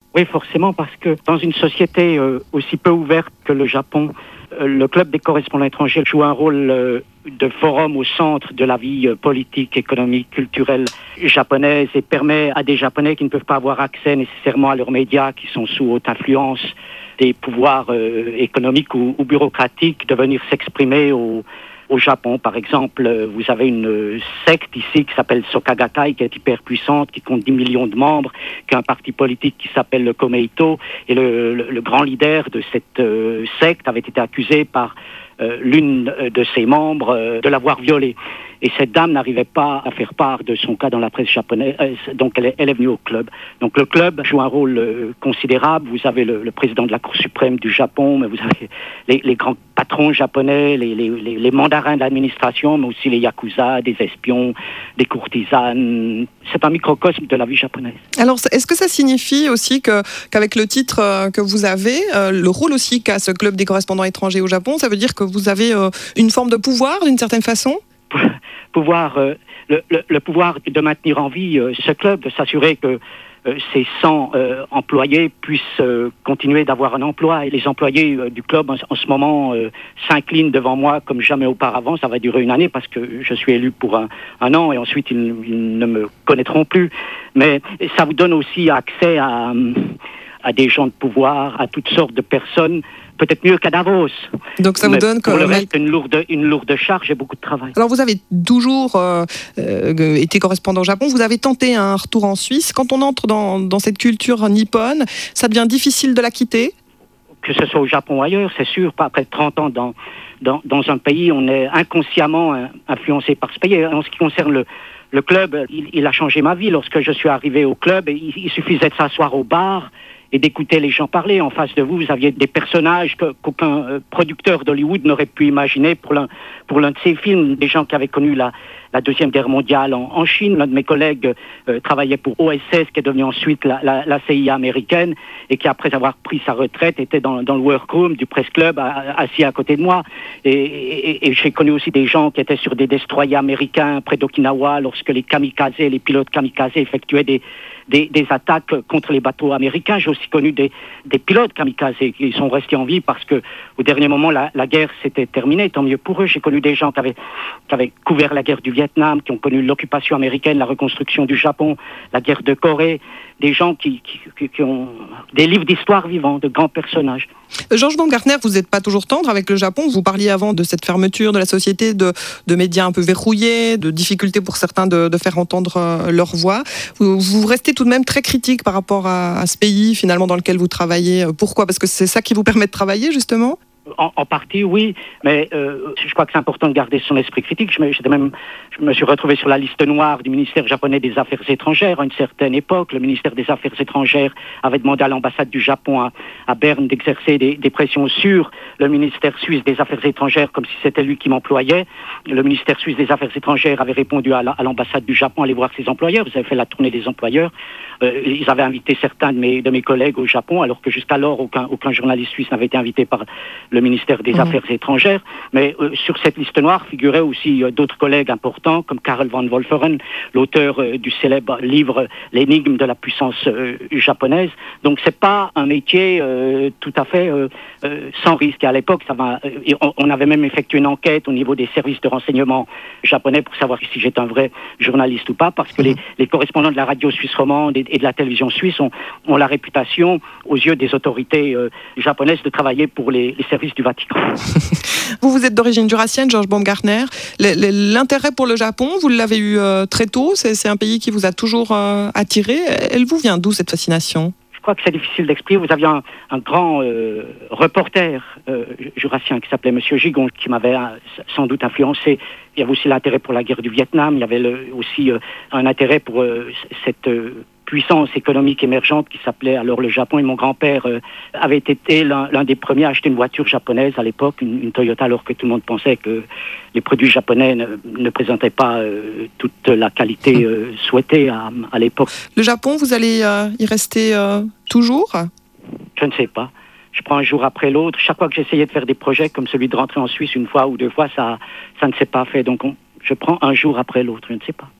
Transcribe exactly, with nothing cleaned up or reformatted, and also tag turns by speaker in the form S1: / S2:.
S1: Oui, forcément, parce que dans une société euh, aussi peu ouverte que le Japon, euh, le club des correspondants étrangers joue un rôle euh, de forum au centre de la vie euh, politique, économique, culturelle japonaise et permet à des Japonais qui ne peuvent pas avoir accès nécessairement à leurs médias, qui sont sous haute influence des pouvoirs euh, économiques ou, ou bureaucratiques, de venir s'exprimer au Au Japon, par exemple, vous avez une secte ici qui s'appelle Sokagakai, qui est hyper puissante, qui compte dix millions de membres, qui a un parti politique qui s'appelle le Komeito. Et le, le, le grand leader de cette euh, secte avait été accusé par euh, l'une de ses membres euh, de l'avoir violé. Et cette dame n'arrivait pas à faire part de son cas dans la presse japonaise, donc elle est, elle est venue au club. Donc le club joue un rôle euh, considérable. Vous avez le, le président de la Cour suprême du Japon, mais vous avez les, les grands patrons japonais, les, les, les, les mandarins de l'administration, mais aussi les yakuza, des espions, des courtisanes. C'est un microcosme de la vie japonaise.
S2: Alors, est-ce que ça signifie aussi que, qu'avec le titre que vous avez, euh, le rôle aussi qu'a ce club des correspondants étrangers au Japon, ça veut dire que vous avez euh, une forme de pouvoir d'une certaine façon ?
S1: pouvoir, euh, le, le, le pouvoir de maintenir en vie euh, ce club, de s'assurer que euh, ces cent euh, employés puissent euh, continuer d'avoir un emploi. Et les employés euh, du club en, en ce moment euh, s'inclinent devant moi comme jamais auparavant. Ça va durer une année parce que je suis élu pour un, un an et ensuite ils, ils ne me connaîtront plus. Mais ça vous donne aussi accès à, à des gens de pouvoir, à toutes sortes de personnes, peut-être mieux qu'à Davos.
S2: Donc ça vous
S1: Mais
S2: donne
S1: pour
S2: comme
S1: le reste une lourde, une lourde charge et beaucoup de travail.
S2: Alors vous avez toujours euh, euh, été correspondant au Japon, vous avez tenté un retour en Suisse. Quand on entre dans, dans cette culture nippone, ça devient difficile de la quitter ?
S1: Que ce soit au Japon ou ailleurs, c'est sûr, pas après trente ans dans, dans, dans un pays, on est inconsciemment influencé par ce pays. En ce qui concerne le, le club, il, il a changé ma vie. Lorsque je suis arrivé au club, il, il suffisait de s'asseoir au bar et d'écouter les gens parler. En face de vous, vous aviez des personnages que, qu'aucun euh, producteur d'Hollywood n'aurait pu imaginer pour l'un, pour l'un de ses films. Des gens qui avaient connu la, la Deuxième Guerre mondiale en, en Chine. L'un de mes collègues euh, travaillait pour O S S, qui est devenu ensuite la, la, la C I A américaine, et qui, après avoir pris sa retraite, était dans, dans le workroom du Press Club, à, assis à côté de moi. Et, et, et j'ai connu aussi des gens qui étaient sur des destroyers américains près d'Okinawa, lorsque les kamikazes, les pilotes kamikazes effectuaient des Des, des attaques contre les bateaux américains. J'ai aussi connu des, des pilotes kamikazes qui sont restés en vie parce que au dernier moment, la, la guerre s'était terminée. Tant mieux pour eux. J'ai connu des gens qui avaient, qui avaient couvert la guerre du Vietnam, qui ont connu l'occupation américaine, la reconstruction du Japon, la guerre de Corée. Des gens qui, qui, qui, qui ont des livres d'histoire vivants, de grands personnages.
S2: Georges Baumgartner, vous n'êtes pas toujours tendre avec le Japon. Vous parliez avant de cette fermeture de la société, de, de médias un peu verrouillés, de difficultés pour certains de, de faire entendre euh, leur voix. Vous, vous restez tout de même très critique par rapport à, à ce pays finalement dans lequel vous travaillez. Pourquoi ? Parce que c'est ça qui vous permet de travailler justement ?
S1: En, en partie, oui, mais euh, je crois que c'est important de garder son esprit critique. Je me, j'étais même, je me suis retrouvé sur la liste noire du ministère japonais des Affaires étrangères à une certaine époque. Le ministère des Affaires étrangères avait demandé à l'ambassade du Japon à, à Berne d'exercer des, des pressions sur le ministère suisse des Affaires étrangères comme si c'était lui qui m'employait. Le ministère suisse des Affaires étrangères avait répondu à, la, à l'ambassade du Japon, allez voir ses employeurs. Ils avaient fait la tournée des employeurs. Euh, ils avaient invité certains de mes, de mes collègues au Japon, alors que jusqu'alors, aucun, aucun journaliste suisse n'avait été invité par le ministère des mmh. Affaires étrangères. Mais euh, sur cette liste noire figuraient aussi euh, d'autres collègues importants, comme Karel van Wolferen, l'auteur euh, du célèbre livre « L'énigme de la puissance euh, japonaise ». Donc c'est pas un métier euh, tout à fait euh, euh, sans risque. Et à l'époque, ça va, euh, on, on avait même effectué une enquête au niveau des services de renseignement japonais pour savoir si j'étais un vrai journaliste ou pas, parce que mmh. les, les correspondants de la radio suisse romande et, et de la télévision suisse ont, ont la réputation, aux yeux des autorités euh, japonaises, de travailler pour les, les services du Vatican.
S2: Vous, vous êtes d'origine jurassienne, Georges Baumgartner. L'intérêt pour le Japon, vous l'avez eu euh, très tôt. C'est, c'est un pays qui vous a toujours euh, attiré. Elle vous vient d'où, cette fascination ?
S1: Je crois que c'est difficile d'expliquer. Vous aviez un, un grand euh, reporter euh, jurassien qui s'appelait Monsieur Gigon, qui m'avait euh, sans doute influencé. Il y avait aussi l'intérêt pour la guerre du Vietnam. Il y avait le, aussi euh, un intérêt pour euh, cette euh, puissance économique émergente qui s'appelait alors le Japon. Et mon grand-père euh, avait été l'un, l'un des premiers à acheter une voiture japonaise à l'époque, une, une Toyota, alors que tout le monde pensait que les produits japonais ne, ne présentaient pas euh, toute la qualité euh, souhaitée à, à l'époque.
S2: Le Japon, vous allez euh, y rester euh, toujours ?
S1: Je ne sais pas. Je prends un jour après l'autre. Chaque fois que j'essayais de faire des projets comme celui de rentrer en Suisse une fois ou deux fois, ça, ça ne s'est pas fait. Donc on, je prends un jour après l'autre. Je ne sais pas.